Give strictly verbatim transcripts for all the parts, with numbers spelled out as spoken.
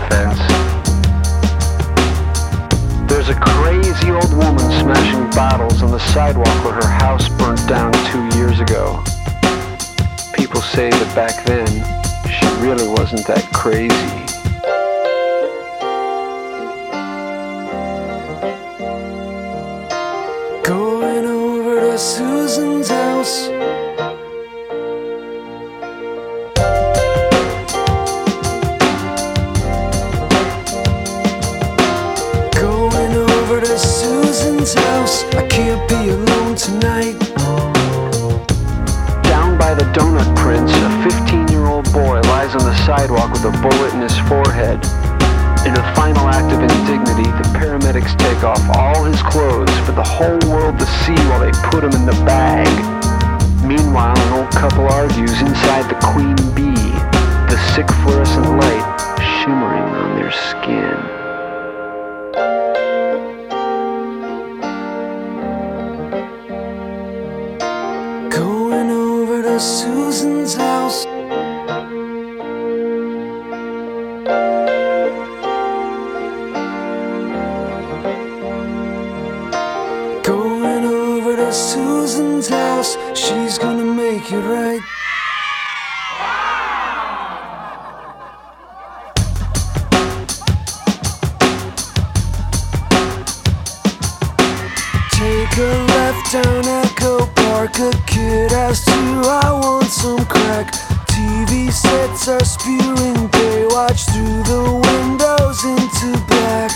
fence. There's a crazy old woman smashing bottles on the sidewalk where her house burnt down two years ago. People say that back then, she really wasn't that crazy. Going over to Susan's house. Going over to Susan's house. I can't be alone tonight. Down by the Donut Prince, a fifteen-year-old boy lies on the sidewalk with a bullet in his forehead. In a final act of indignity, the paramedics take off all his clothes for the whole world to see while they put him in the bag. Meanwhile, an old couple argues inside the Queen Bee, the sick fluorescent light shimmering on their skin. Going over to Susan's house. Going over to Susan's house. She's gonna make it right. Take a left down Echo Park. A kid asks you, I want some crack. T V sets are spewing Baywatch through the windows into black.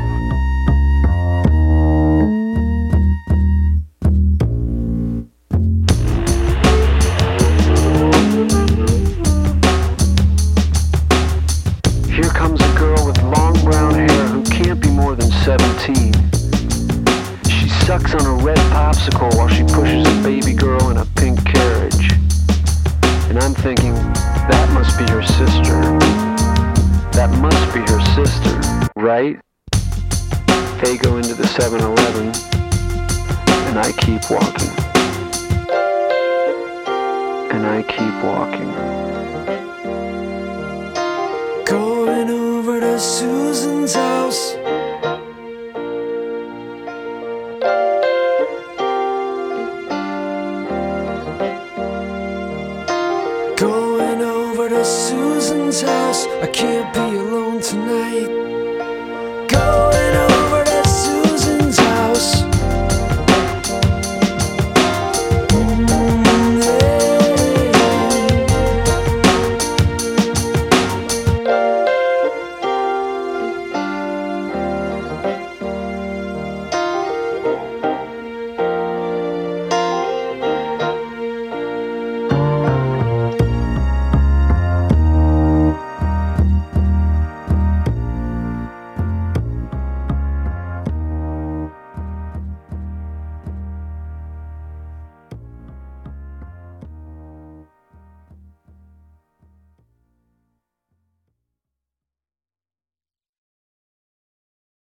Here comes a girl with long brown hair who can't be more than seventeen. She sucks on a red popsicle while she pushes a baby girl in a pink carriage. And I'm thinking, that must be her sister. That must be her sister, right? They go into the seven eleven, and I keep walking. And I keep walking. Going over to Susan's house. Going over to Susan's house. I can't be alone tonight.